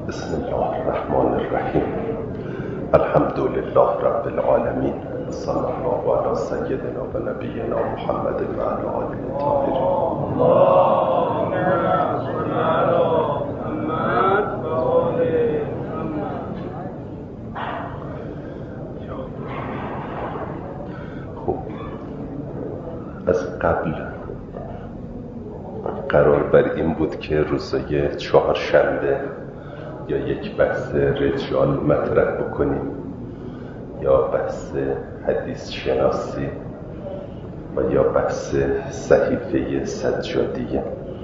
بسم الله الرحمن الرحیم. الحمد لله رب العالمین. صلی الله علی سیدنا و نبینا محمد و علی آله الطاهرین. اللهم صل علی محمد و آل محمد. خب از قبل قرار بر این بود که روزای چهارشنبه یا یک بحث رجال مطرح بکنیم یا بحث حدیث شناسی و یا بحث صحیفه سجادیه.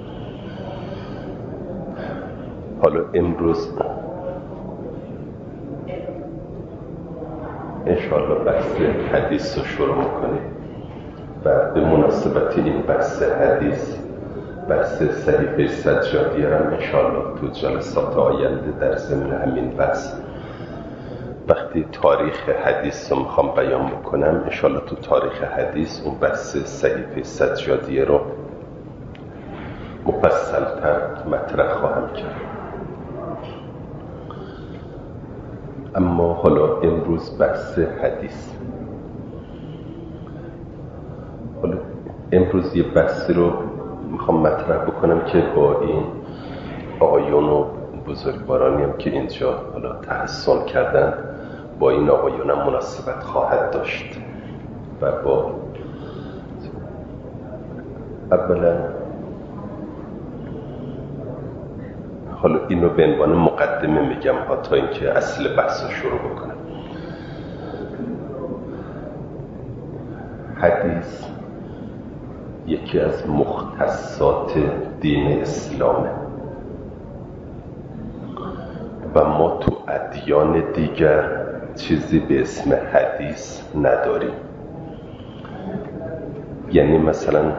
حالا امروز انشاءالله بحث حدیث رو شروع میکنیم و به مناسبت این بحث حدیث بحث صحیفه سجادیه را انشاءالله تو جلسات آینده در ضمن همین بحث وقتی تاریخ حدیث رو میخوام بیان بکنم انشاءالله تو تاریخ حدیث اون بحث صحیفه سجادیه رو مفصل‌تر مطرح خواهم کرد. اما حالا امروز بحث حدیث. حالا امروز یه بحثی رو میخوام مطرح بکنم که با این آقایون و بزرگوارانی هم که اینجا حالا تحسن کردن با این آقایون هم مناسبت خواهد داشت و با اولا حالا اینو به عنوان مقدمه میگم تا اینکه اصل بحث رو شروع بکنم. حدیث یکی از مختصات دین اسلامه و ما تو ادیان دیگر چیزی به اسم حدیث نداریم. یعنی مثلا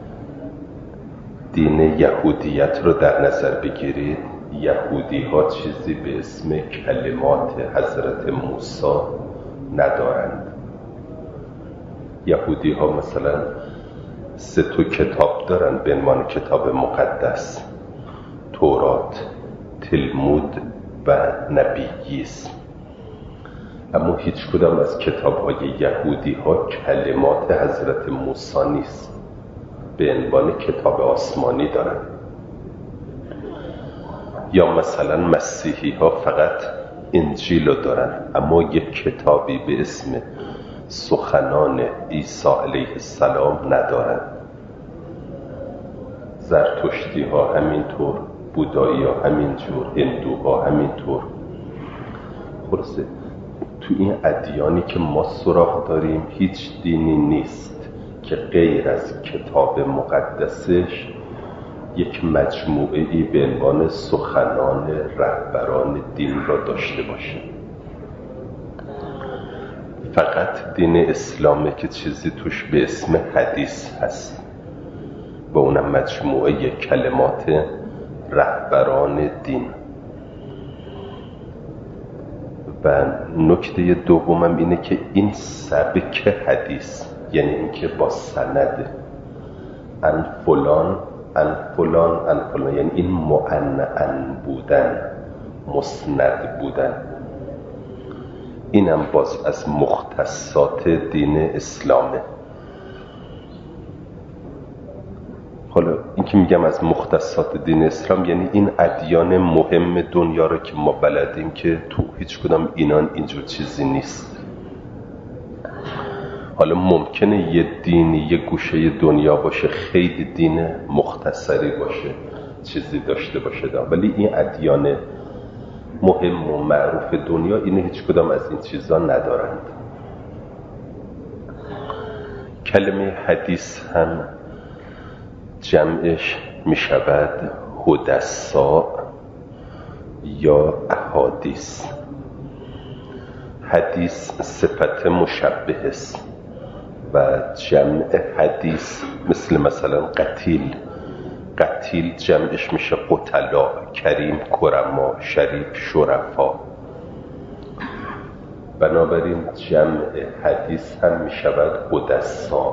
دین یهودیت رو در نظر بگیرید، یهودی ها چیزی به اسم کلمات حضرت موسی ندارند. یهودی ها مثلا 3 کتاب دارن به عنوان کتاب مقدس: تورات، تلمود و نبییس. اما هیچ کدام از کتاب‌های یهودی ها کلمات حضرت موسی نیست، به عنوان کتاب آسمانی دارن. یا مثلا مسیحی ها فقط انجیل رو دارن اما یک کتابی به اسم سخنان عیسی علیه السلام ندارن. زرتشتی ها همینطور، بودایی ها همینجور، هندوها همینطور. خلاصه تو این ادیانی که ما سراغ داریم هیچ دینی نیست که غیر از کتاب مقدسش یک مجموعه‌ای به عنوان سخنان رهبران دین را داشته باشه. فقط دین اسلامه که چیزی توش به اسم حدیث هست و اونم مجموعه کلمات رهبران دین. و نکته دومم اینه که این سبک حدیث یعنی اینکه با سند ان فلان ان فلان ان فلان، یعنی این معنعن بودن، مسند بودن، اینم باز از مختصات دین اسلامه. حالا این که میگم از مختصات دین اسلام یعنی این ادیان مهم دنیا رو که ما بلدیم که تو هیچ کدام اینان اینجور چیزی نیست. حالا ممکنه یه دینی یه گوشه دنیا باشه خیلی دین مختصری باشه، چیزی داشته باشه ولی این ادیان مهم و معروف دنیا اینه هیچ کدام از این چیزا ندارند. کلمه حدیث هم جمعش می شود حدثاء یا احادیث. حدیث صفت مشبه است و جمع حدیث مثلا قتیل، قتیل جمعش میشه قتلا، کریم کرما، شریف شرفا. بنابراین جمع حدیث هم میشود حدثاء.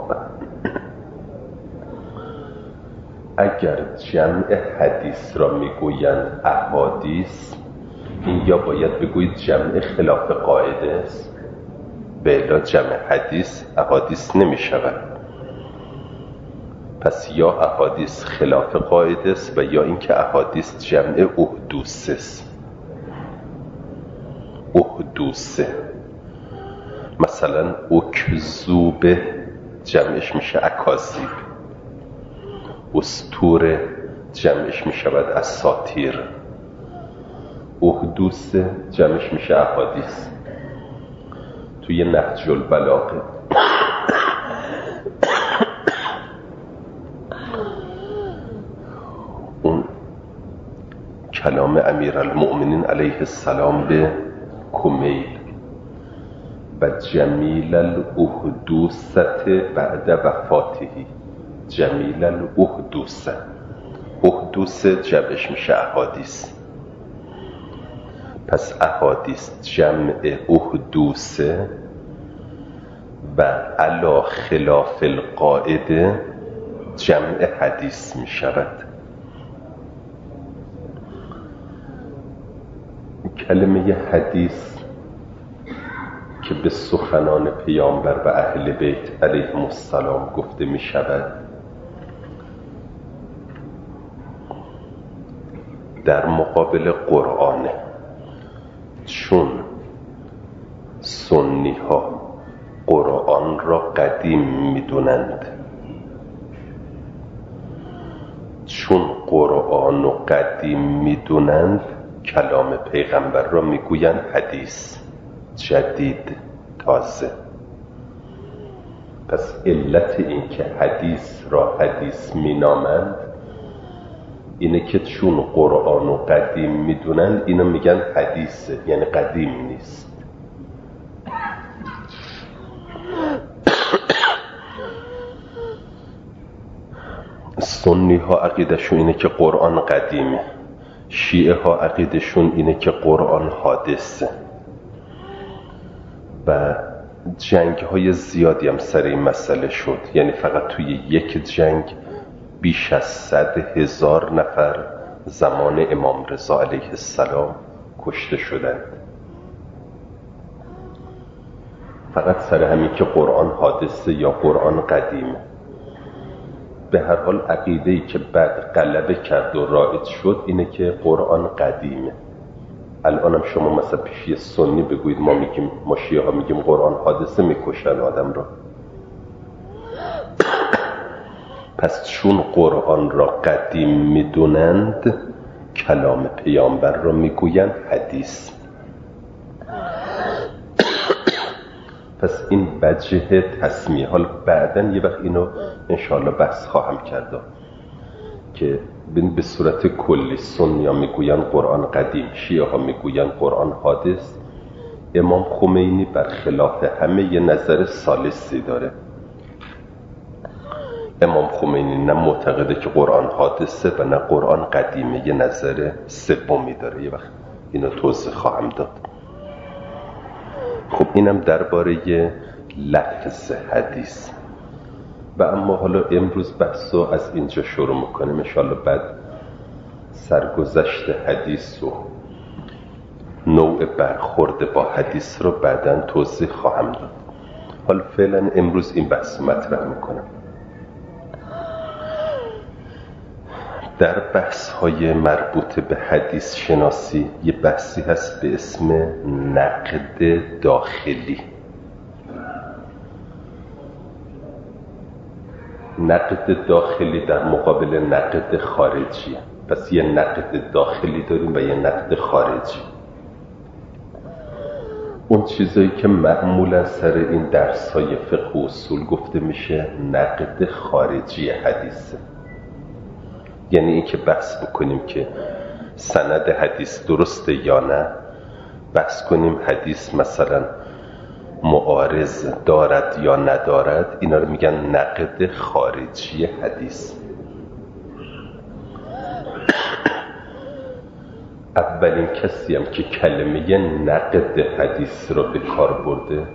اگر جمع حدیث را میگویند احادیث، این یا باید بگویید جمع خلاف قاعده است، به الا جمع احادیث نمی شود. پس یا احادیث خلاف قاعده است و یا اینکه احادیث جمع احدوث است. احدوثه مثلا اکذوبه جمعش میشه اکاذیب، اسطوره جمعش میشود اساطیر، احدوث جمعش میشه احادیث. توی نهج البلاغه اون کلام امیرالمؤمنین علیه السلام به کمیل و جمیل الاحدوثت بعد وفاتهی، جمیل الاحدوث، احدوث جمعش میشه احادیث. پس احادیث جمع احدوثه و علی خلاف القاعده جمع حدیث می شود. کلمه حدیث که به سخنان پیامبر و اهل بیت علیهم السلام گفته می شود، در مقابل قرآن، چون سنی ها قرآن را قدیم می دونند، چون قرآن را قدیم می دونند کلام پیغمبر را می گویند حدیث، جدید، تازه. پس علت این که حدیث را حدیث می نامند اینه که چون قرآن رو قدیم می دونند اینو میگن حدیثه، یعنی قدیم نیست. سنی ها عقیدشون اینه که قرآن قدیمه، شیعه ها عقیدشون اینه که قرآن حادثه و جنگ های زیادی هم سر این مسئله شد. یعنی فقط توی یک جنگ بیش از 100,000 نفر زمان امام رضا علیه السلام کشته شدند، فقط سر همین که قرآن حادثه یا قرآن قدیمه. به هر حال عقیده‌ای که بعد غلبه کرد و رایج شد اینه که قرآن قدیمه. الان هم شما مثلا پیش یه سنی بگویید ما شیعه ها میگیم قرآن حادثه، میکشن آدم را. پس چون قرآن را قدیم میدونند کلام پیامبر را میگویند حدیث. پس این وجه تسمیه. حالا بعداً یه وقت اینو انشاءالله بحث خواهم کرد که به صورت کلی سنی ها میگویند قرآن قدیم، شیعه ها میگویند قرآن حادث. امام خمینی برخلاف همه یه نظر ثالثی داره. امام خمینی نه معتقده که قرآن حادثه و نه قرآن قدیمه، یه نظر سومی داره. یه وقت اینو توضیح خواهم داد. خب اینم درباره لفظ حدیث. و اما حالا امروز بحثو از اینجا شروع میکنیم، انشاءالله بعد سرگذشت حدیث و نوع برخورد با حدیث رو بعداً توضیح خواهم داد. حالا فعلا امروز این بحث مطرح میکنم. در بحث های مربوط به حدیث شناسی یه بحثی هست به اسم نقد داخلی. نقد داخلی در مقابل نقد خارجی. پس یه نقد داخلی داریم و یه نقد خارجی. اون چیزایی که معمولا سر این درس های فقه و اصول گفته میشه نقد خارجی حدیثه. یعنی این که بحث بکنیم که سند حدیث درسته یا نه، بحث کنیم حدیث مثلا معارض دارد یا ندارد، اینا رو میگن نقد خارجی حدیث. اولین کسی هم که کلمه نقد حدیث رو به کار برده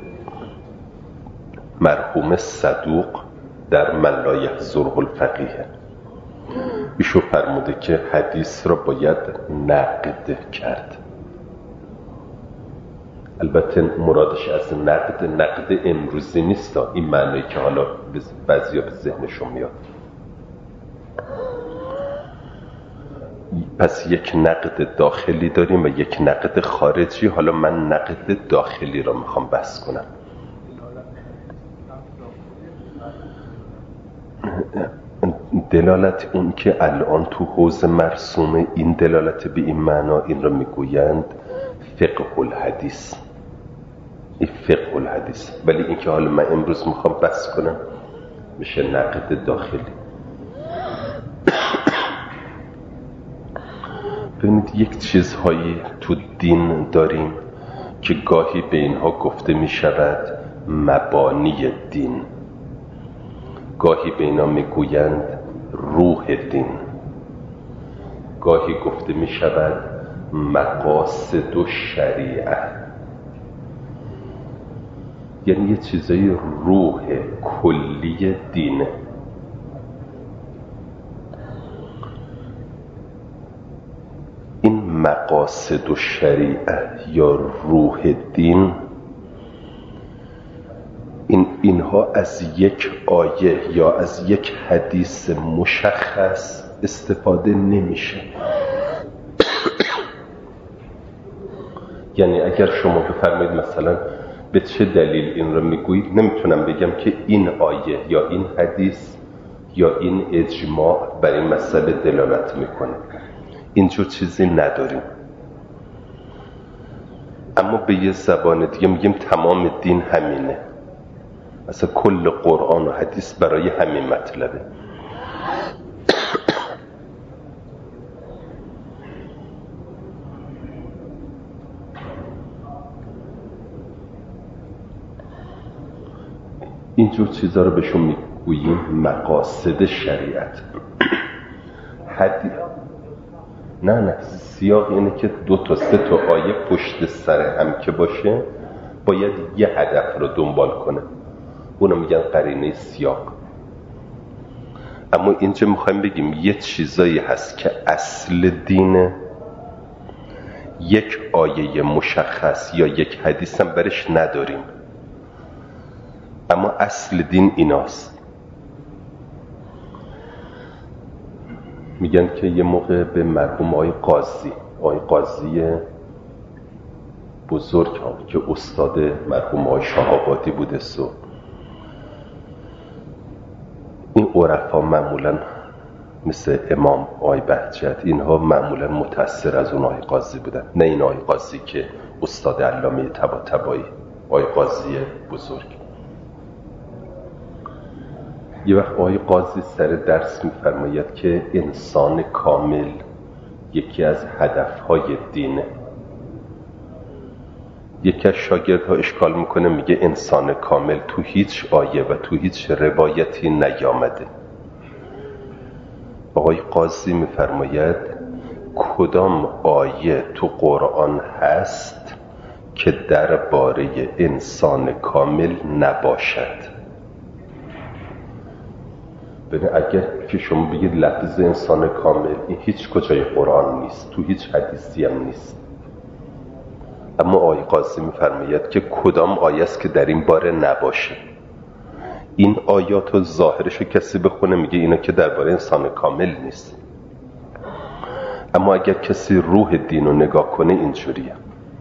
مرحوم صدوق در من لا یحضره الفقیه. ایشو فرموده که حدیث را باید نقد کرد. البته مرادش از نقد امروزی نیست، این معنی که حالا بعضیا به ذهنشون میاد. پس یک نقد داخلی داریم و یک نقد خارجی. حالا من نقد داخلی را میخوام بحث کنم. دلالت اون که الان تو حوزه مرسومه، این دلالت به این معنا، این را میگویند فقه الحدیث. این فقه الحدیث. ولی این که حالا من امروز میخوام بحث کنم میشه نقد داخلی. ببینید یک چیزهایی تو دین داریم که گاهی به اینها گفته می شود مبانی دین، گاهی به اینا می گویند روح دین، گاهی گفته می شود مقاصد و شریعه. یعنی یه چیزای روح کلی دینه. این مقاصد و شریعه یا روح دین، اینها از یک آیه یا از یک حدیث مشخص استفاده نمیشه. یعنی اگر شما بفرمایید مثلا به چه دلیل این رو میگویید، نمیتونم بگم که این آیه یا این حدیث یا این اجماع بر این مسئله دلالت میکنه. اینجور چیزی نداریم. اما به یه زبان دیگه میگیم تمام دین همینه. اصلا کل قرآن و حدیث برای همین مطلبه. اینجور چیزا رو بهشون میگوییم مقاصد شریعت. حدیث نه سیاق اینه که 2 تا 3 تا آیه پشت سر هم که باشه باید یه هدف رو دنبال کنه، اونو میگن قرینه سیاق. اما اینجا میخوایم بگیم یه چیزایی هست که اصل دینه، یک آیه مشخص یا یک حدیث هم برش نداریم، اما اصل دین ایناست. میگن که یه موقع به مرحوم آقای قاضی بزرگ که استاد مرحوم آقای شهابادی بوده، این عرفا معمولا مثل امام آقای بهجت، اینها معمولا متأثر از اون آقای قاضی بودن، نه این آقای قاضی که استاد علامه طباطبایی، آقای قاضی بزرگ. یه وقت آقای قاضی سر درس میفرماید که انسان کامل یکی از هدفهای دینه. یکی از شاگردها اشکال میکنه، میگه انسان کامل تو هیچ آیه و تو هیچ روایتی نیامده. آقای قاضی میفرماید کدام آیه تو قرآن هست که درباره انسان کامل نباشد؟ ببین اگر که شما بگید لفظ انسان کامل، این هیچ کجای قرآن نیست، تو هیچ حدیثی هم نیست. اما آقای قاضی میفرماید که کدام آیه است که در این باره نباشه. این آیات و ظاهرشو کسی بخونه میگه اینا که درباره انسان کامل نیست. اما اگر کسی روح دین رو نگاه کنه اینجوریه.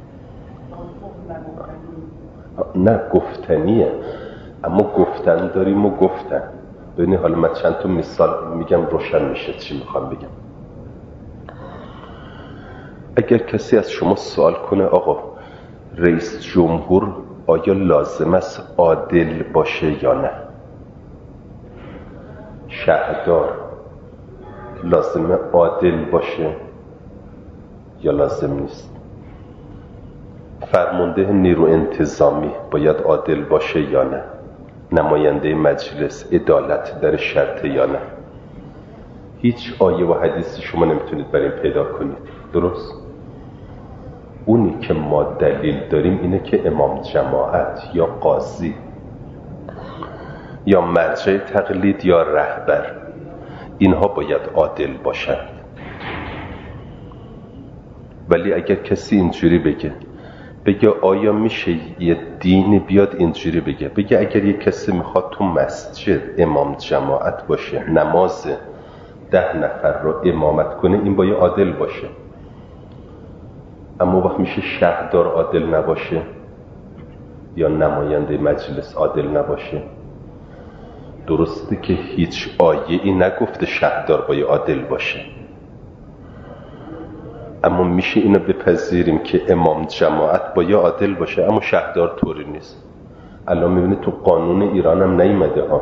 نه گفتنیه، اما گفتن داریم و گفتن. ببینی حالا من چند تا مثال میگم روشن میشه چی میخوام بگم. اگر کسی از شما سوال کنه آقا رئیس جمهور آیا لازم است عادل باشه یا نه؟ شهردار لازمه عادل باشه یا لازم نیست؟ فرمانده نیرو انتظامی باید عادل باشه یا نه؟ نماینده مجلس عدالت در شرط یا نه؟ هیچ آیه و حدیثی شما نمیتونید برای این پیدا کنید. درست؟ اونی که ما دلیل داریم اینه که امام جماعت یا قاضی یا مرجع تقلید یا رهبر، اینها باید عادل باشند. ولی اگر کسی اینجوری بگه بگه آیا میشه یه دینی بیاد اینجوری بگه اگر یه کسی میخواد تو مسجد امام جماعت باشه، نماز 10 نفر رو امامت کنه، این باید عادل باشه. اما وقت میشه شهردار عادل نباشه یا نماینده مجلس عادل نباشه؟ درسته که هیچ آیه‌ای نگفته شهردار باید عادل باشه، اما میشه اینو بپذیریم که امام جماعت باید عادل باشه اما شهردار طوری نیست. الان میبینید تو قانون ایران هم نیومده ها.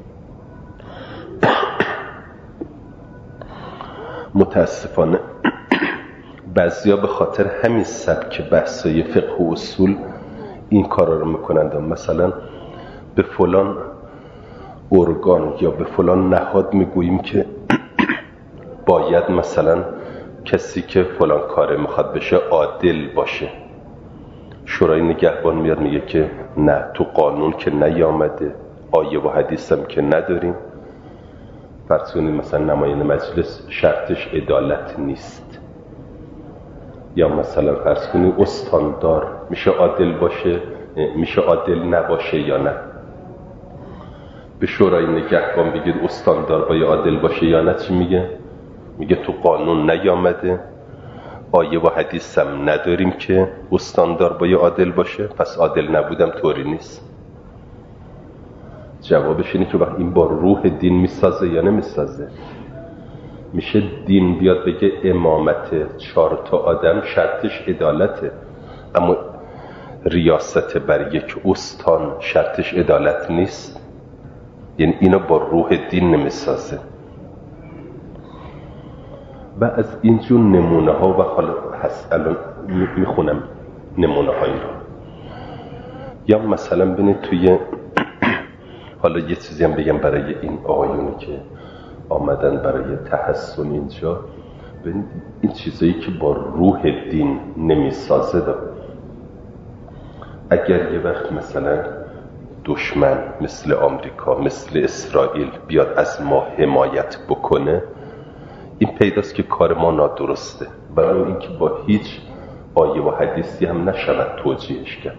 متاسفانه بعضیا به خاطر همین سبک بحثای فقه و اصول این کارا رو میکنند. مثلا به فلان ارگان یا به فلان نهاد میگوییم که باید مثلا کسی که فلان کاره میخواد بشه عادل باشه. شورای نگهبان میاد میگه که نه، تو قانون که نیامده، آیه و حدیث هم که نداریم. فرض کنید مثلا نماینده مجلس شرطش عدالت نیست، یا مثلا فرض کنید استاندار میشه عادل باشه، میشه عادل نباشه یا نه. به شورای نگهبان بگید استاندار باید عادل باشه یا نه، چی میگه؟ میگه تو قانون نیامده، آیه و حدیث هم نداریم که استاندار باید عادل باشه، پس عادل نبودم طوری نیست. جوابش اینه که وقت این با روح دین میسازه یا نمیسازه؟ میشه دین بیاد بگه امامت 4 تا آدم شرطش عدالته، اما ریاست بر یک استان شرطش عدالت نیست؟ یعنی اینو با روح دین نمیسازه. و از اینجور نمونه ها و حالا هست، الان میخونم نمونه هایی رو. یا مثلا ببینید توی حالا یه چیزی هم بگم برای این آقایونی که آمدن برای تحسن اینجا، ببینید این چیزایی که با روح دین نمیسازه اگر یه وقت مثلا دشمن مثل آمریکا، مثل اسرائیل بیاد از ما حمایت بکنه، این پیداست که کار ما نادرسته، برای اینکه با هیچ آیه و حدیثی هم نشود توجیهش کرد.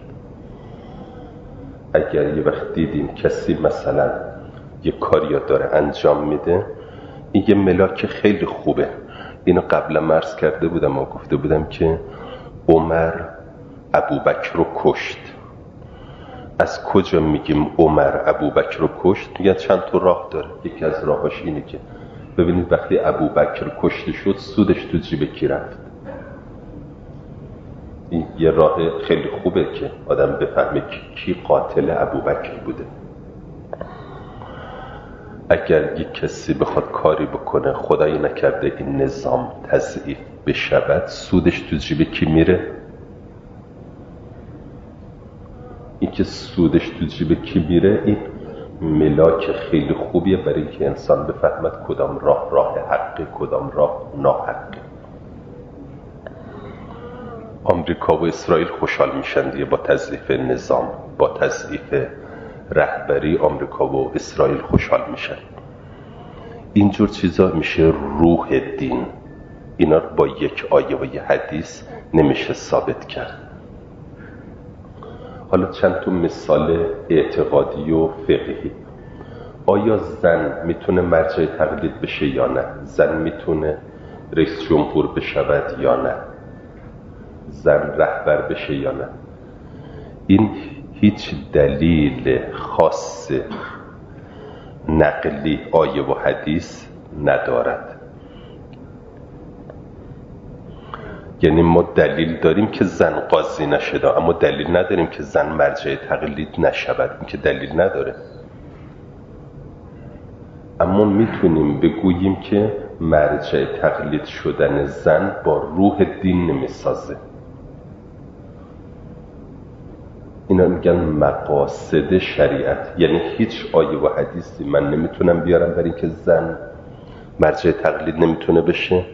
اگر یه وقت دیدیم کسی مثلا یه کاری داره انجام میده، این یه ملاک خیلی خوبه. اینو قبلا عرض کرده بودم و گفته بودم که عمر ابوبکر رو کشت. از کجا میگیم عمر ابوبکر رو کشت؟ میگن چند تا راه داره. یکی از راهاش اینه که ببینید وقتی ابوبکر کشته شد سودش تو جیب کی رفت. این یه راه خیلی خوبه که آدم بفهمه کی قاتل ابوبکر بوده. اگر یک کسی بخواد کاری بکنه خدایی نکرده این نظام تضعیف بشود، سودش تو جیب کی میره؟ این که سودش تو جیب کی میره، این ملاک خیلی خوبیه برای اینکه انسان بفهمد کدام راه حقه، کدام راه ناحقه. آمریکا و اسرائیل خوشحال میشن دیگه با تضعیف نظام، با تضعیف رهبری آمریکا و اسرائیل خوشحال میشن. اینجور چیزا میشه روح دین. اینا رو با یک آیه و یه حدیث نمیشه ثابت کرد. حالا چند تا مثال اعتقادی و فقهی. آیا زن میتونه مرجع تقلید بشه یا نه؟ زن میتونه رئیس جمهور بشود یا نه؟ زن رهبر بشه یا نه؟ این هیچ دلیل خاص نقلی آیه و حدیث ندارد. یعنی ما دلیل داریم که زن قاضی نشده، اما دلیل نداریم که زن مرجع تقلید نشود. این که دلیل نداره. اما میتونیم بگوییم که مرجع تقلید شدن زن با روح دین نمیسازه. اینا میگن مقاصد شریعت. یعنی هیچ آیه و حدیثی من نمیتونم بیارم برای اینکه زن مرجع تقلید نمیتونه بشه،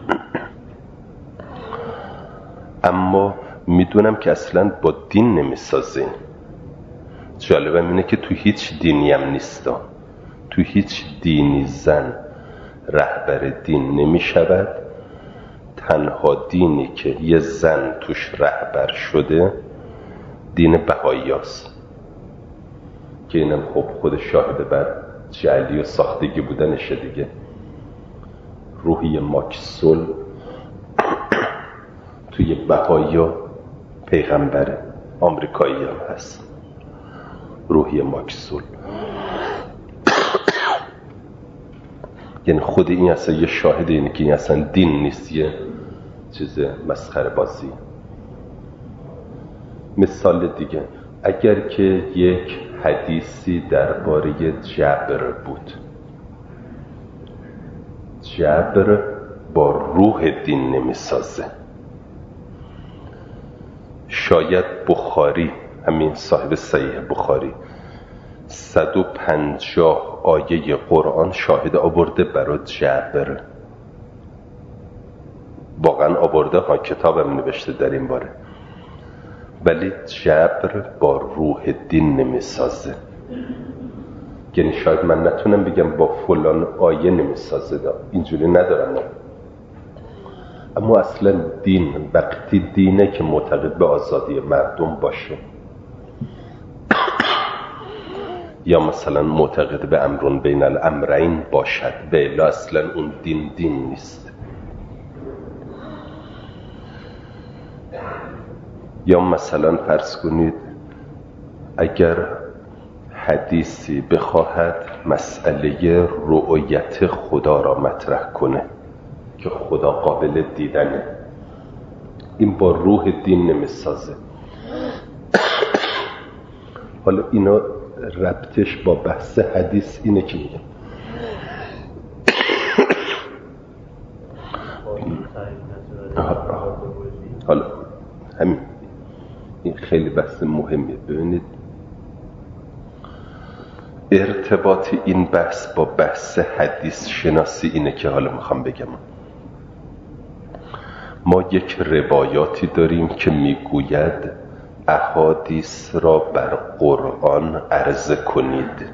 اما میدونم که اصلا با دین نمیسازه. جالبم اینه که تو هیچ دینی هم نیستا. تو هیچ دینی زن رهبر دین نمیشود. تنها دینی که یه زن توش رهبر شده دین بهائیاست که اینم خب خود شاهد بر جعلی و ساختگی بودنشه دیگه. روحی ماکسول توی بهائیا پیغمبره، آمریکایی هم هست. روحی ماکسول یعنی خود این اصلا یه شاهد اینه که این اصلا دین نیست، یه چیز مسخره بازی. مثال دیگه، اگر که یک حدیثی درباره جبر بود، جبر با روح دین نمیسازه. شاید بخاری، همین صاحب صحیح بخاری، 150 آیه قرآن شاهد آورده برای جبر. واقعا آورده ها، کتابم نوشته در این باره، ولی جبر با روح دین نمیسازه. یعنی شاید من نتونم بگم با فلان آیه نمیسازه، اینجوری ندارم، اما اصلا دین وقتی دینه که معتقد به آزادی مردم باشه یا مثلا معتقد به امرون بین الامرین باشد، به الا اصلا اون دین نیست. یا مثلا فرض کنید اگر حدیثی بخواهد مسئله رؤیت خدا را مطرح کنه که خدا قابل دیدنه، این با روح دین نمیسازه. حالا اینا ربطش با بحث حدیث اینه که میگم حالا همین این خیلی بحث مهمیه. ببینید ارتباط این بحث با بحث حدیث شناسی اینه که حالا میخوام بگم ما یک روایاتی داریم که میگوید احادیث را بر قرآن عرضه کنید.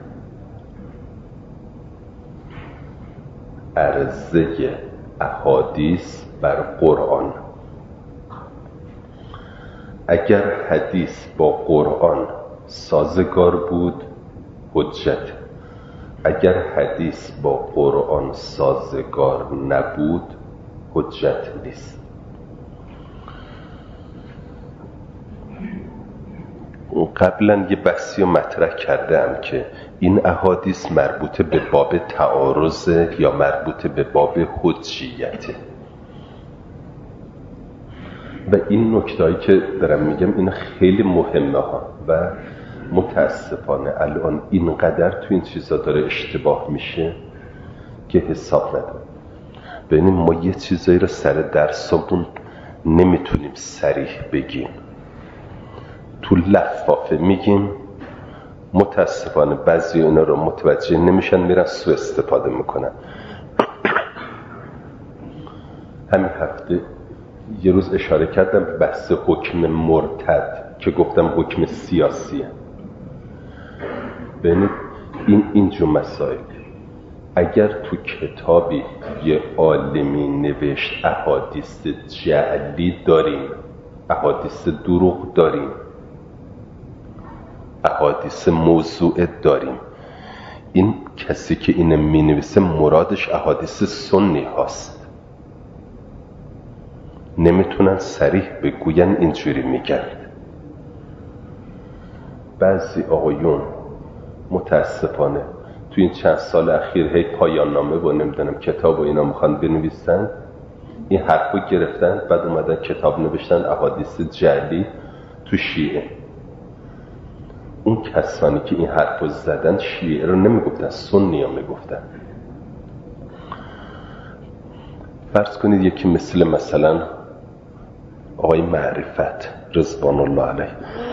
عرضه احادیث بر قرآن. اگر حدیث با قرآن سازگار بود حجت، اگر حدیث با قرآن سازگار نبود حجت نیست. قبلا یه بحثی رو مطرح کردم که این احادیث مربوط به باب تعارض یا مربوط به باب حجیته، و این نکته‌ای که دارم میگم این خیلی مهمه ها و متاسفانه الان اینقدر تو این چیزا داره اشتباه میشه که حساب نداره. ببینیم ما یه چیزایی رو سر درسمون نمیتونیم صریح بگیم، تو لفافه میگیم، متاسفانه بعضی اینا رو متوجه نمیشن، میرن سوء استفاده میکنن. همین هفته یه روز اشاره کردم به بحث حکم مرتد که گفتم حکم سیاسیه. ببینید اینجور مسائل اگر تو کتابی یه عالمی نوشت احادیث جعلی داریم، احادیث دروغ داریم، احادیث موضوع داریم، این کسی که اینو مینویسه مرادش احادیث سنی هاست، نمیتونن صریح بگوین اینجوری میگن. بعضی آقایون متاسفانه تو این چند سال اخیر هی پایان نامه و نمیدونم کتاب و اینا میخوان بنویسن، این حرفو گرفتن بعد اومدن کتاب نوشتن احادیث جعلی تو شیعه. اون کسانی که این حرفو زدن شیعه رو نمیگفتن، سنی ها میگفتن. فرض کنید یکی مثلا آقای معرفت رضوان الله علیه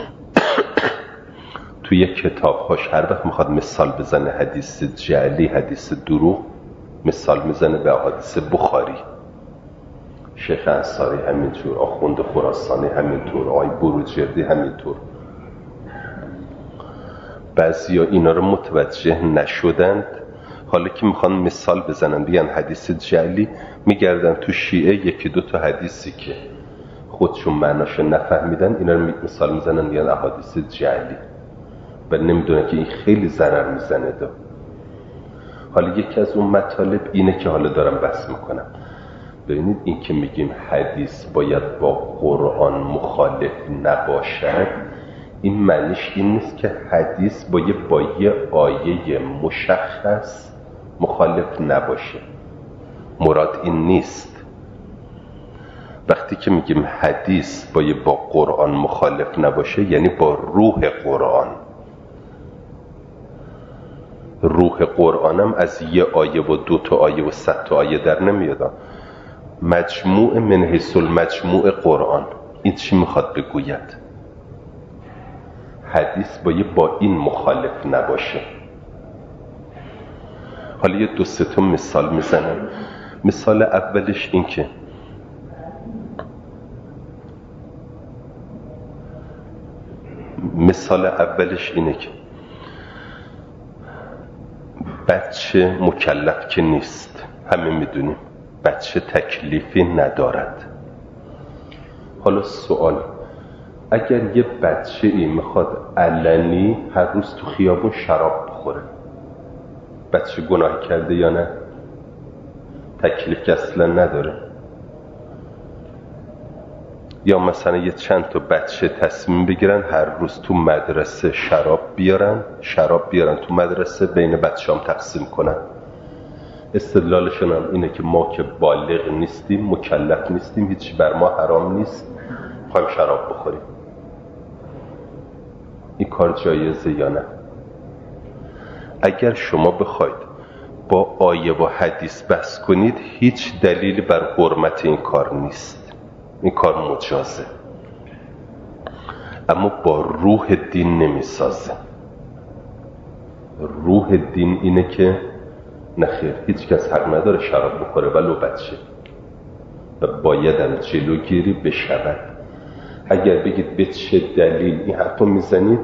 توی یک کتاب‌هاش هر وقت میخواد مثال بزنه حدیث جعلی، حدیث دروغ، مثال میزنه به احادیث بخاری. شیخ انصاری همینطور، آخوند خراسانی همینطور، آقای بروجردی همینطور. بعضیا اینا رو متوجه نشدند حالا که میخوان مثال بزنن بیان حدیث جعلی، میگردن تو شیعه یکی دو تا حدیثی که خودشون معناشو نفهمیدن اینا رو مثال میزنن میگن احادیث جعلی و نمیدونن که این خیلی ضرر میزنه. حالا یکی از اون مطالب اینه که حالا دارم بحث میکنم. ببینید این که میگیم حدیث باید با قرآن مخالف نباشد، این معنیش این نیست که حدیث با یه آیه مشخص مخالف نباشه. مراد این نیست. وقتی که میگیم حدیث با قرآن مخالف نباشه یعنی با روح قرآن. روح قرآنم از یه آیه و 2 تا آیه و 100 تا آیه در نمیاد. مجموع من حیث المجموع قرآن. این چی میخواد بگوید؟ حدیث با این مخالف نباشه. حالا یه 2-3 تا مثال میزنم. مثال اولش این که اینه که بچه مکلف که نیست، همه میدونیم بچه تکلیفی ندارد. حالا سوال، اگر یه بچه ای میخواد علنی هر روز تو خیابون شراب بخوره، بچه گناه کرده یا نه؟ تکلیف که اصلا نداره. یا مثلا یه چند تا بچه تصمیم بگیرن هر روز تو مدرسه شراب بیارن تو مدرسه، بین بچه هم تقسیم کنن. استدلالشون هم اینه که ما که بالغ نیستیم، مکلف نیستیم، هیچی بر ما حرام نیست، خواهیم شراب بخوریم. این کار جایزه یا نه؟ اگر شما بخواید با آیه و حدیث بحث کنید هیچ دلیلی بر حرمت این کار نیست، این کار مجازه، اما با روح دین نمیسازه. روح دین اینه که نخیر، هیچ کس حق نداره شراب بخوره ولو بچه و بایدم جلوگیری بشود. اگر بگید به چه دلیل این حرفو میزنید،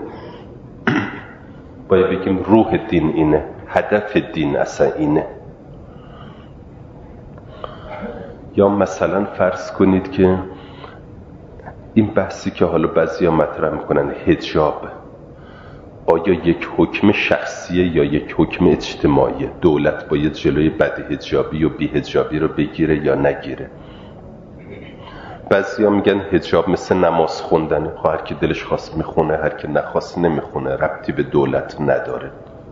باید بگیم روح دین اینه، هدف دین اصلا اینه. یا مثلا فرض کنید که این بحثی که حالا بعضیا مطرح میکنن حجاب، آیا یک حکم شخصیه یا یک حکم اجتماعیه؟ دولت باید جلوی بدحجابی و بی‌حجابی رو بگیره یا نگیره؟ بعضیا میگن حجاب مثل نماز خوندنه، هر کی دلش خواست میخونه، هر کی نخواست نمیخونه، ربطی به دولت نداره.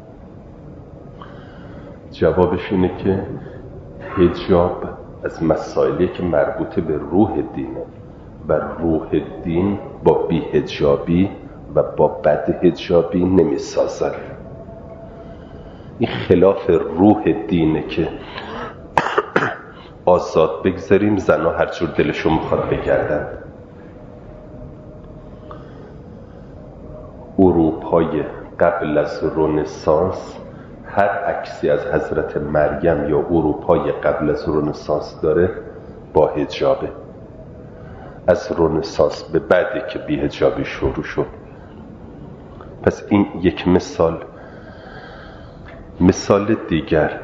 جوابش اینه که حجاب از مسائلی که مربوط به روح دینه و روح دین با بی‌حجابی و با بدحجابی نمیسازد. این خلاف روح دینه که آزاد بگذاریم زنها هر جور دلشون میخواد بگردن. اروپای قبل از رنسانس هر عکسی از حضرت مریم یا اروپای قبل از رنسانس داره با حجابه. از رنسانس به بعدی که بی‌حجابی شروع شد. پس این یک مثال دیگر،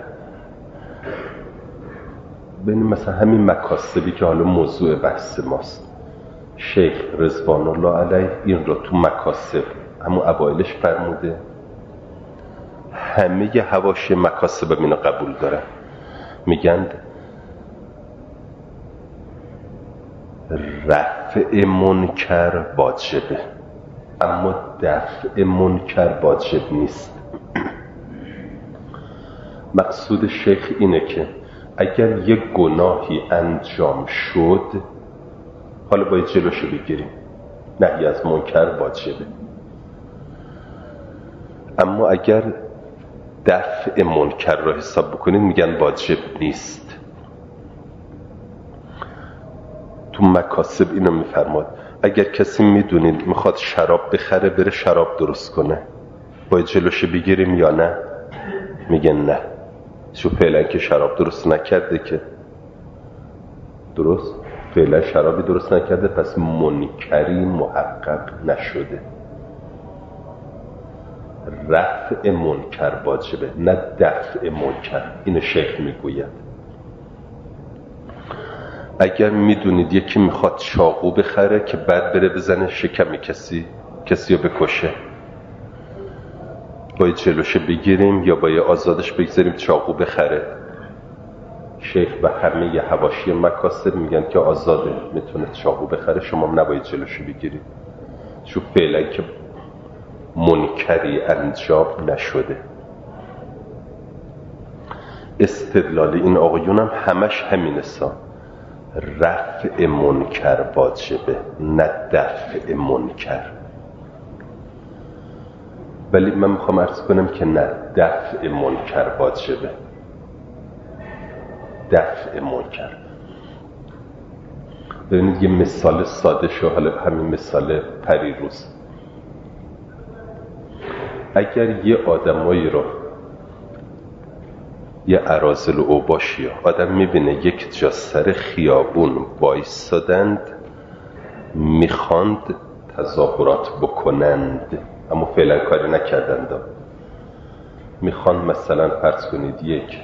ببین مثلا همین مکاسبی که حالا موضوع بحث ماست، شیخ رضوان الله علیه این رو تو مکاسب همون اوایلش فرموده. همه ی حواشی مکاسب اینو قبول دارن، میگن رفع منکر واجبه اما دفع منکر واجب نیست. مقصود شیخ اینه که اگر یک گناهی انجام شد حالا باید جلوشو بگیریم، نهی از منکر واجبه، اما اگر دفع منکر را حساب بکنید میگن واجب نیست. تو مکاسب اینو میفرماد اگر کسی میدونید میخواد شراب بخره بره شراب درست کنه، باید جلوشو بگیریم یا نه؟ میگن نه، چون فعلا که شراب درست نکرده که درست فعلا شرابی درست نکرده، پس منکری محقق نشده. رفع منکر واجبه، نه دفع منکر. اینو شیخ میگوید. اگر میدونید یکی میخواد چاقو بخره که بعد بره بزنه شکم کسی رو بکشه، باید جلوشه بگیریم یا باید آزادش بگذاریم چاقو بخره؟ شیخ و همه ی حواشی مکاسب میگن که آزاده، میتونه چاقو بخره، شما نباید جلوشه بگیرید، چون فعلا که منکری انجام نشده. استدلال این آقایون هم همش همین سان، رفع منکر واجبه نه دفع منکر. ولی من میخوام عرض کنم که نه، دفع منکر واجبه. دفع منکر. ببینید یه مثال ساده شو، حالا همین مثال پریروز. اگر یه آدمایی رو، یه اراذل و اوباشی ها، آدم میبینه یک جا سر خیابون وایستادند میخواند تظاهرات بکنند اما فعلا کاری نکردند، میخواند مثلا فرض کنید یک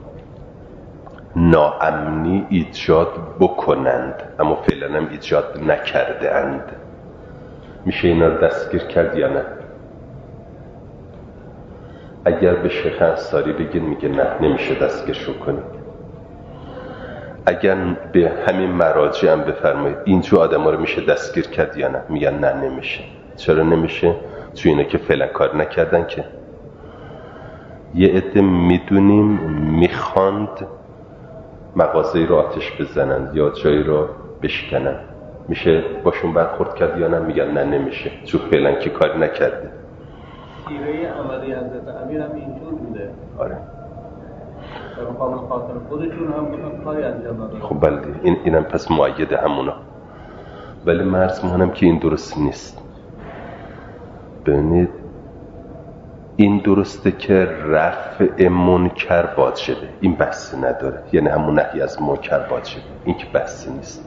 ناامنی ایجاد بکنند اما فعلا هم ایجاد نکرده اند، میشه اینا رو دستگیر کرد یا نه؟ اگر به شیخ انصاری بگین میگه نه، نمیشه دستگیرشون کنید. اگر به همین مراجع هم بفرمایید اینجور آدم ها رو میشه دستگیر کرد یا نه؟ میگن نه نمیشه. چرا نمیشه؟ چون اینا که فعلا کار نکردن که. یه عده میدونیم میخواند مغازه‌ای رو آتش بزنند یا جایی رو بشکنن، میشه باشون برخورد کرد یا نه؟ میگن نه نمیشه، چون فعلا که کاری نکرده. شیوه عملی حضرت امیر هم اینجور بوده. آره. در مقام خاطر خودشون هم بودن کاری انجام ندادن. خب بله، اینم پس مؤید همونا. ولی من عرض می‌کنم که این درست نیست. ببینید این درسته که رفع منکر واجبه، این بحثی نداره، یعنی همون نهی از منکر واجبه، این که بحثی نیست.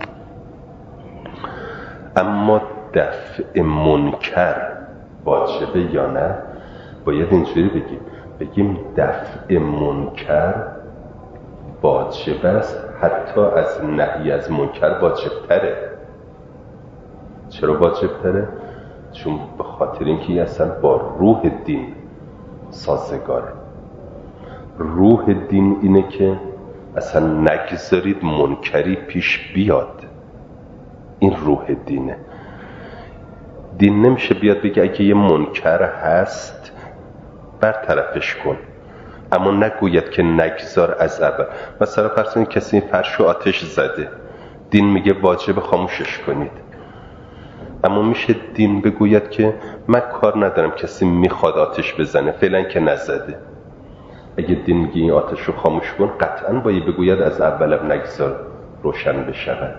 اما دفع منکر واجبه یا نه؟ باید اینجوری بگیم دفع منکر واجب است، حتی از نهی از منکر واجب تره. چرا واجب تره؟ چون به خاطر اینکه اصلا با روح دین سازگاره. روح دین اینه که اصلا نگذارید منکری پیش بیاد. این روح دینه. دین نمیشه بیاد بگه اگه یه منکر هست برطرفش کن، اما نگوید که نگذار از اول. مثلا فرض کنید کسی این فرش رو آتش زده، دین میگه واجب خاموشش کنید، اما میشه دین بگوید که من کار ندارم کسی میخواد آتش بزنه، فعلا که نزده. اگه دین میگه این آتش رو خاموش کن، قطعا باید بگوید از اولم نگذار روشن بشود.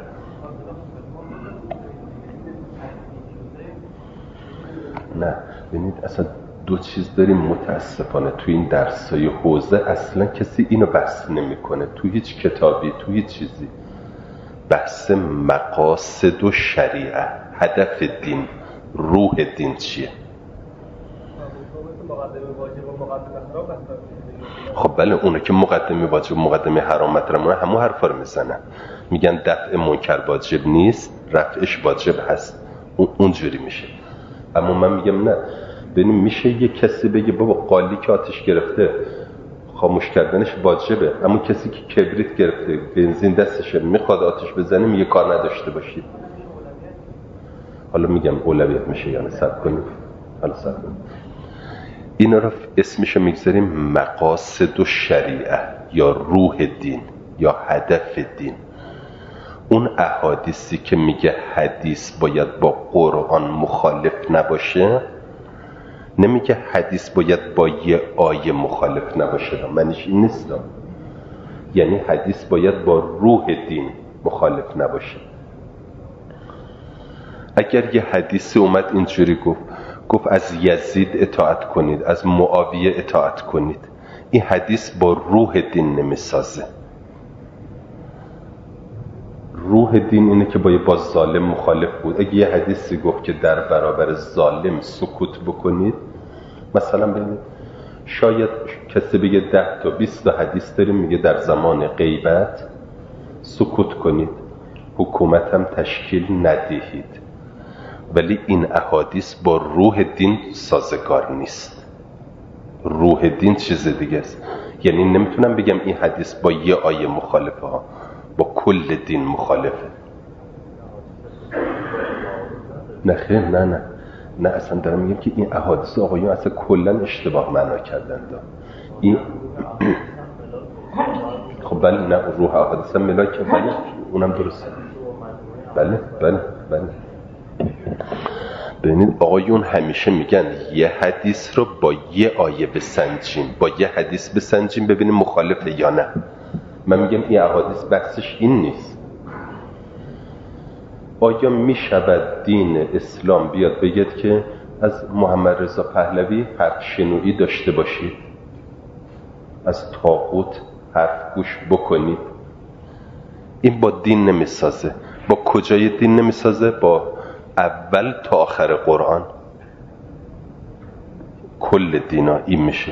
نه ببینید اصلا دو چیز داریم متاسفانه تو این درسای حوزه، اصلا کسی اینو بحث نمیکنه تو هیچ کتابی، تو هیچ چیزی. بحث مقاصد و شریعه، هدف دین، روح دین چیه؟ خب بله، اونه که مقدمه واجب مقدمه حرام مطرمونه همون حرفا رو میزنن، میگن دفع منکر واجب نیست، رفعش واجب هست، اونجوری میشه. اما من میگم نه، ببین میشه یه کسی بگه بابا قالی که آتش گرفته خاموش کردنش واجبه، اما کسی که کبریت گرفته بنزین دستشه میخواد آتش بزنه میگه کار نداشته باشید. حالا میگم اولویت میشه یعنی صبر کنید. حالا صبر کنید. اینا رو اسمشو میگذاریم مقاصد و شریعه یا روح دین یا هدف دین. اون احادیثی که میگه حدیث باید با قرآن مخالف نباشه، نمیگه حدیث باید با یه آیه مخالف نباشه، معنیش این نیست. یعنی حدیث باید با روح دین مخالف نباشه. اگر یه حدیثی اومد اینجوری گفت از یزید اطاعت کنید، از معاویه اطاعت کنید، این حدیث با روح دین نمیسازه. روح دین اینه که باید با ظالم مخالف بود. اگه یه حدیثی گفت که در برابر ظالم سکوت بکنید، مثلا ببینید شاید کسی بگه 10 تا 20 تا حدیث داریم میگه در زمان غیبت سکوت کنید، حکومت هم تشکیل ندهید، ولی این احادیث با روح دین سازگار نیست. روح دین چیز دیگه است. یعنی نمیتونم بگم این حدیث با یه آیه مخالفه ها، با کل دین مخالفه. نه خیر، نه اصلا دارم میگم که این احادیث آقایون اصلا کلا اشتباه معنا کردن. این خب بله، نه روح احادیث هم ملاکه، بله اونم درسته. بله ببینید آقایون همیشه میگن یه حدیث رو با یه آیه بسنجیم، با یه حدیث بسنجیم ببینیم مخالفه یا نه. من میگم این احادیث بحثش این نیست. آیا میشود دین اسلام بیاد بگید که از محمد رضا پهلوی حرف شنویی داشته باشید، از طاغوت حرف گوش بکنید؟ این با دین نمیسازه. با کجای دین نمیسازه؟ با اول تا آخر قرآن. کل دینا این میشه.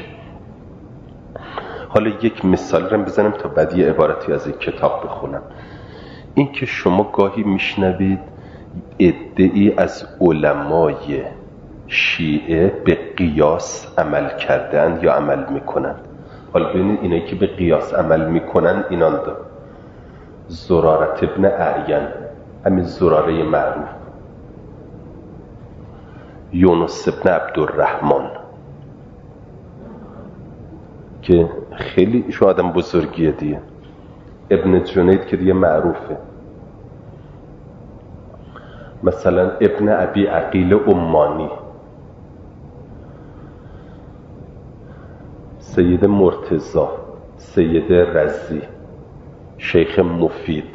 حالا یک مثال رو بزنم تا بعد یه عبارتی از این کتاب بخونم. این که شما گاهی میشنوید عده‌ای از علمای شیعه به قیاس عمل کردن یا عمل میکنن. حالا ببینید اینایی که به قیاس عمل میکنن اینان دا زرارت ابن اعین، همین زراره معروف، یونس ابن عبدالرحمن که خیلی شو آدم بزرگیه دیگه، ابن جنید که دیگه معروفه، مثلا ابن ابی عقیل امانی، سید مرتضی، سید رضی، شیخ مفید.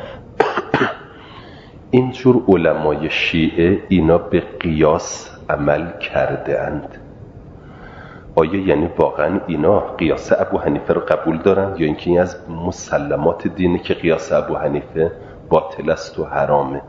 اینجور علمای شیعه اینا به قیاس عمل کرده اند. آیا یعنی واقعا اینا قیاس ابو حنیفه رو قبول دارن یا اینکه این از مسلمات دینه که قیاس ابو حنیفه باطل است و حرامه؟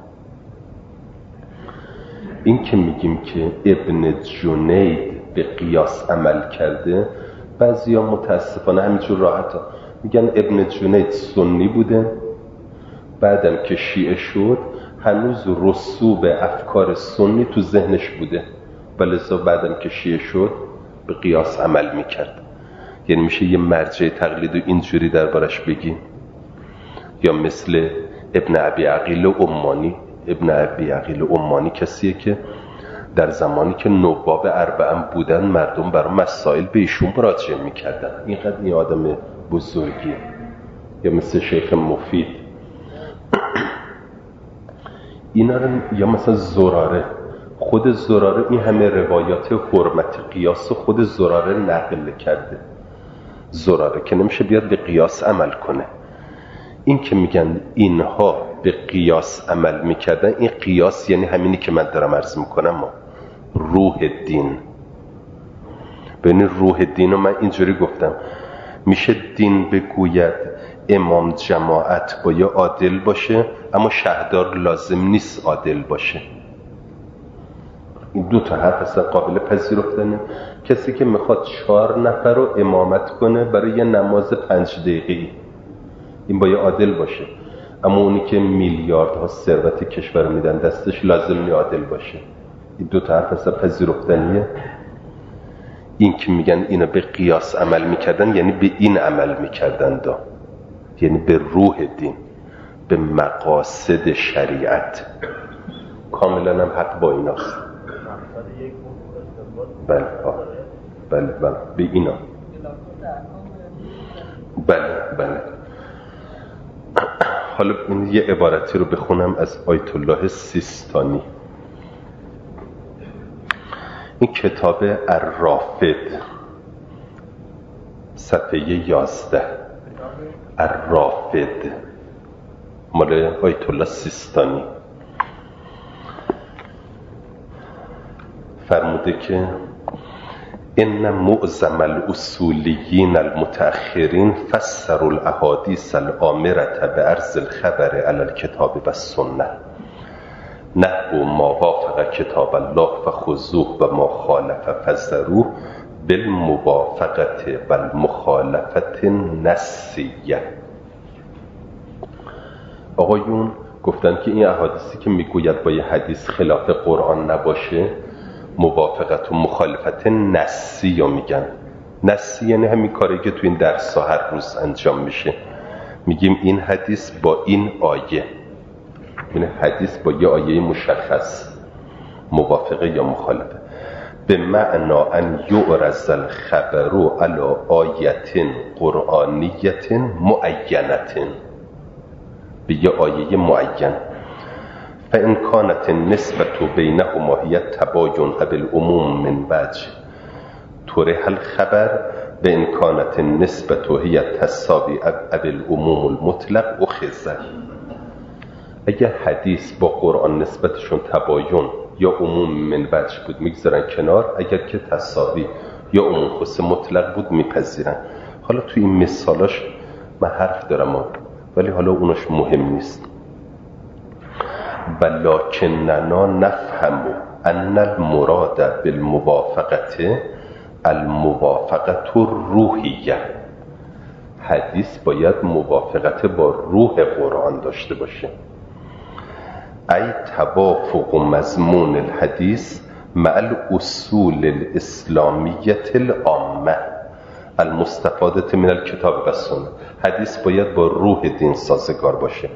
این که میگیم که ابن جنید به قیاس عمل کرده، بعضیا متاسفانه همینجور راحتا میگن ابن جنید سنی بوده، بعدم که شیعه شد هنوز رسوب افکار سنی تو ذهنش بوده، ولذا بعدم که شیعه شد به قیاس عمل میکرد. یعنی میشه یه مرجع تقلید و اینجوری دربارش بگیم. یا مثل ابن ابی عقیل امانی. ابن ابی عقیل امانی کسیه که در زمانی که نواب اربعه بودن مردم برای مسائل به ایشون مراجعه میکردن. اینقدر این آدم بزرگیه. یا مثل شیخ مفید اینا رو، یا مثلا زراره، خود زراره این همه روایات حرمت قیاس خود زراره نقل کرده. زراره که نمیشه بیاد به قیاس عمل کنه. این که میگن اینها به قیاس عمل میکردن، این قیاس یعنی همینی که من دارم عرض میکنم، ما روح دین. ببین روح دین رو من اینجوری گفتم، میشه دین بگوید امام جماعت باید عادل باشه اما شهردار لازم نیست عادل باشه. این دو تا حرف اصلا قابل پذیرفتنه. کسی که میخواد 4 نفر رو امامت کنه برای یه نماز 5 دقیقه‌ای، این باید عادل باشه، اما اونی که میلیاردها ثروت کشور میدن دستش لازم نیست عادل باشه. این دو تا حرف اصلا پذیرفتنیه. این که میگن اینا به قیاس عمل میکردن یعنی به این عمل میکردن یعنی به روح دین، به مقاصد شریعت. کاملا هم حق با ایناست. بله به اینا. بله. حالا این یه عبارتی رو بخونم از آیت الله سیستانی. این کتاب الرافد صفحه 11. الرافد مال آیت الله سیستانی فرموده که ان معظم الاصولیین المتأخرین فسروا الاحادیث الامره بعرض الخبر علی الکتاب و السنه نحو ما وافق کتاب الله فخذوه و ما خالف فذروه بالموافقت و المخالفت نسیه. آقایون گفتن که این احادیثی که میگوید با یه حدیث خلاف قرآن نباشه موافقت و مخالفت نسی یا میگن. نسی یعنی همین کاری که تو این درس ها هر روز انجام میشه، میگیم این حدیث با این آیه، این حدیث با یه آیه مشخص موافقه یا مخالفه. به معنا ان یعرض الخبر علی آیه قرآنیه معینه، به یه آیه معین. فإن كانت النسبة بينهما هي التباين بالعموم من وجه طرح الخبر وإن كانت النسبة هي التساوي بالعموم المطلق أخذ. اگر حدیث با قرآن نسبتشون تباین یا عموم من وجه بود میگذارن کنار، اگر که تساوی یا عموم خاص مطلق بود میپذیرن. حالا توی این مثالاش من حرف دارم ولی حالا اونش مهم نیست. ولکننا نفهم ان المراد بالموافقه الموافقت الروحیه. حدیث باید موافقت با روح قرآن داشته باشه. ای توافق مضمون الحدیث مع الاصول الاسلامیه العامه المستفاده من الکتاب و سنت. حدیث باید با روح دین سازگار باشه.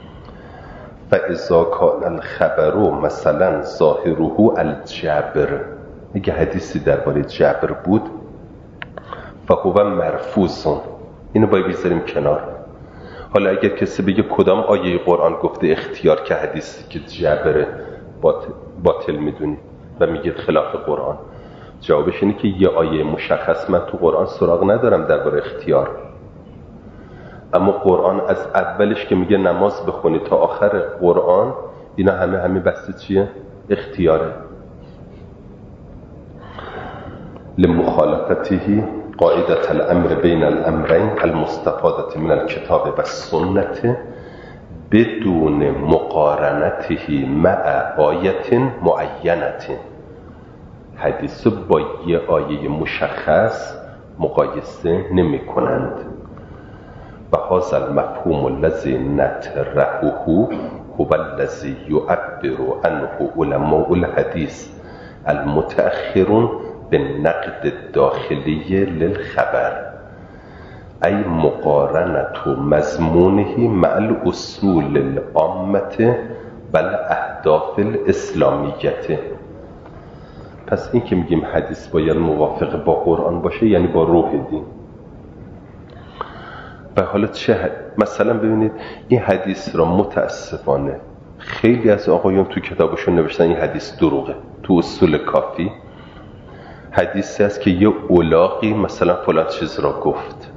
فاذا کان الخبر مثلا ظاهره الجبر، اگه حدیثی درباره جبر بود فهو مرفوض، اینو باید بذاریم کنار. حالا اگر کسی بگه کدام آیه قرآن گفته اختیار که حدیثی که جبر باطل میدونی و میگید خلاف قرآن، جوابش اینه که یه آیه مشخص من تو قرآن سراغ ندارم درباره اختیار، اما قرآن از اولش که میگه نماز بخونی تا آخر قرآن اینا همه بحث چیه؟ اختیاره. لمخالفته قاعدة الامر بین الامرین المستفاده من الكتاب و السنة بدون مقارنته مع آیت معینه. حدیث با یه آیه مشخص مقایسه نمی کنند. و هذا المفهوم الذي نطرحه هو الذي يعبر عنه علماء الحديث المتأخرون بالنقد الداخلي للخبر، أي مقارنة مضمونه مع الأصول العامة والأهداف الإسلامية. پس این که میگیم حدیث باید موافق با قرآن باشه یعنی با روح دین. و حالا مثلا ببینید این حدیث را متاسفانه خیلی از آقایون تو کتابشون نوشتن این حدیث دروغه. تو اصول کافی حدیثی هست که یه اولاغی مثلا فلان چیز را گفت.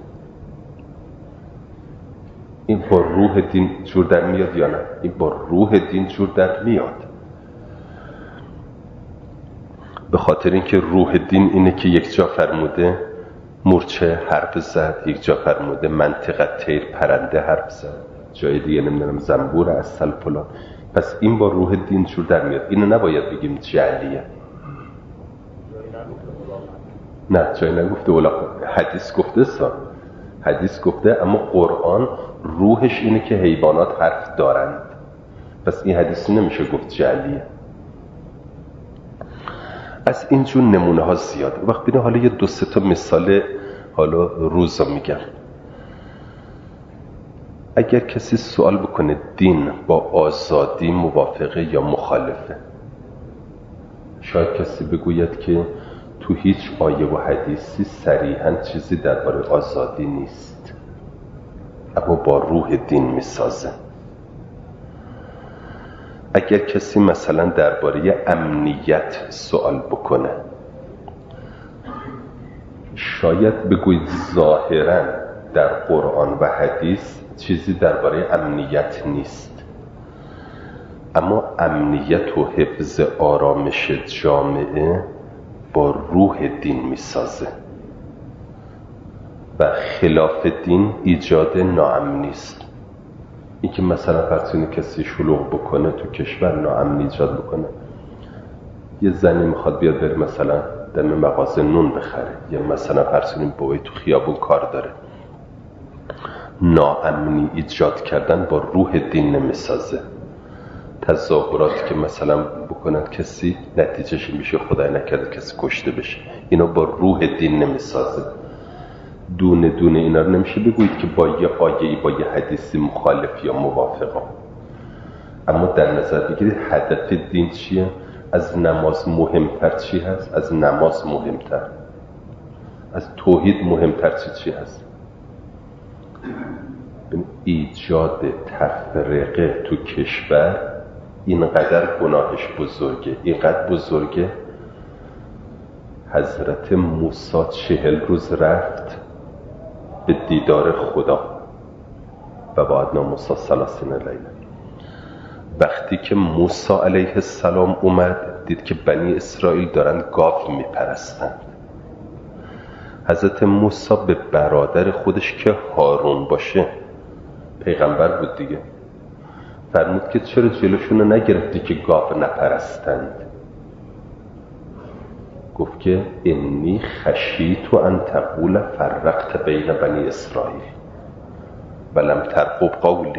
این با روح دین جور در میاد یا نه؟ این با روح دین جور در میاد، به خاطر اینکه روح دین اینه که یک جا فرموده مورچه حرف زد، یک جا فرموده منطقه طیر پرنده حرف زد، جای دیگه نمیدونم زنبور اصل فلان. پس این با روح دین جور در میاد. اینو نباید بگیم جعلیه. نه جای نگفته اولا حدیث گفته حدیث گفته، اما قرآن روحش اینه که حیوانات حرف دارند. پس این حدیث نمیشه گفت جعلیه. از اینجور نمونه ها زیاده. وقت بینه حالا یه 2-3 تا مثال حالا روزا میگم. اگر کسی سوال بکنه دین با آزادی موافقه یا مخالفه، شاید کسی بگوید که تو هیچ آیه و حدیثی صریحاً چیزی درباره آزادی نیست، اما با روح دین میسازه. اگر کسی مثلا درباره امنیت سوال بکنه، شاید بگوید ظاهراً در قرآن و حدیث چیزی درباره امنیت نیست، اما امنیت و حفظ آرامش جامعه با روح دین میسازه و خلاف دین ایجاد ناامنی است. این که مثلا فرض کسی شلوغ بکنه تو کشور ناامنی ایجاد بکنه، یه زنی میخواد بیاد بره مثلا دم مغازه نون بخره، یا مثلا فرض کنیم بابای تو خیابون کار داره، ناامنی ایجاد کردن با روح دین نمیسازه. تظاهراتی که مثلا بکنن کسی نتیجهش میشه خدای نکرده کسی کشته بشه، اینا با روح دین نمیسازه. دونه دونه اینا رو نمیشه بگویید که با یه آیه‌ای با یه حدیثی مخالف یا موافقه. اما در نظر بگیرید هدف دین چیه؟ از نماز مهمتر چی هست؟ از نماز مهمتر، از توحید مهمتر چی هست؟ ایجاد تفرقه تو کشور اینقدر گناهش بزرگه، اینقدر بزرگه حضرت موسی 40 روز رفت به دیدار خدا و بعدنا موسی 30 لیله. وقتی که موسی علیه السلام اومد دید که بنی اسرائیل دارن گاو میپرستند. حضرت موسی به برادر خودش که هارون باشه، پیغمبر بود دیگه، فرمود که چرا جلوشون رو نگرفتی که گاو نپرستند؟ گفت که انی خشیت ان تقول فرقت بین بنی اسرائیل ولم ترقب قولی.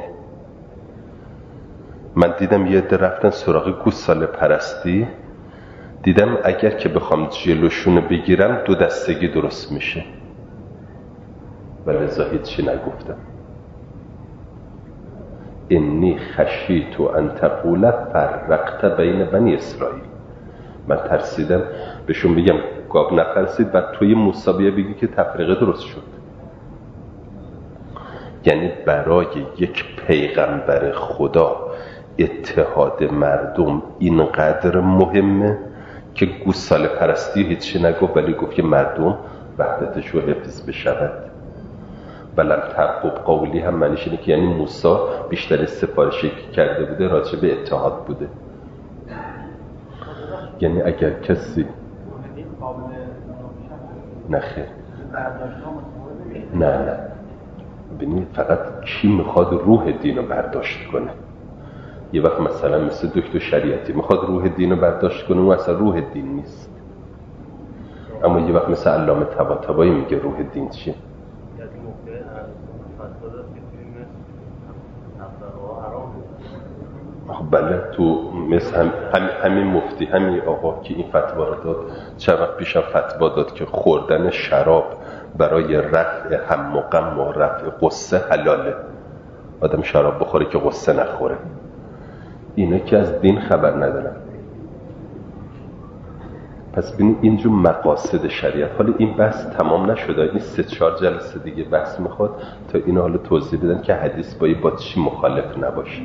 من دیدم یه عده رفتن سراغ گوساله پرستی، دیدم اگر که بخوام جلوشون بگیرم 2 دستگی درست میشه، ولذا هیچی نگفتم. انی خشیت ان تقول فرقت بین بنی اسرائیل، من ترسیدم بهشون بگم گاو نپرسید بعد توی موسی بیا بگی که تفریقه درست شد. یعنی برای یک پیغمبر خدا اتحاد مردم اینقدر مهمه که گوساله پرستی هیچی نگفت، ولی گفت که مردم وحدتش رو حفظ بشود. ولم ترقب قولی هم معنیش اینه که یعنی موسی بیشتر سفارشی که کرده بوده راجع به اتحاد بوده. یعنی اگر کسی نخیر نه ببینید فقط کی میخواد روح دین رو برداشت کنه. یه وقت مثلا مثل دکتر شریعتی میخواد روح دین رو برداشت کنه، اون اصلا روح دین نیست. اما یه وقت مثل علامه طباطبایی میگه روح دین چیه. بله تو مثل همین مفتی همین آقا که این فتوا رو داد چند وقت پیشم فتوا داد که خوردن شراب برای رفع هم و غم و رفع غصه حلاله. آدم شراب بخوره که غصه نخوره. اینه که از دین خبر ندارن. پس ببینید اینجور مقاصد شریعت. حالا این بحث تمام نشده، این 3-4 جلسه دیگه بحث میخواد تا اینو حالا توضیح بدن که حدیث با چی مخالف نباشه.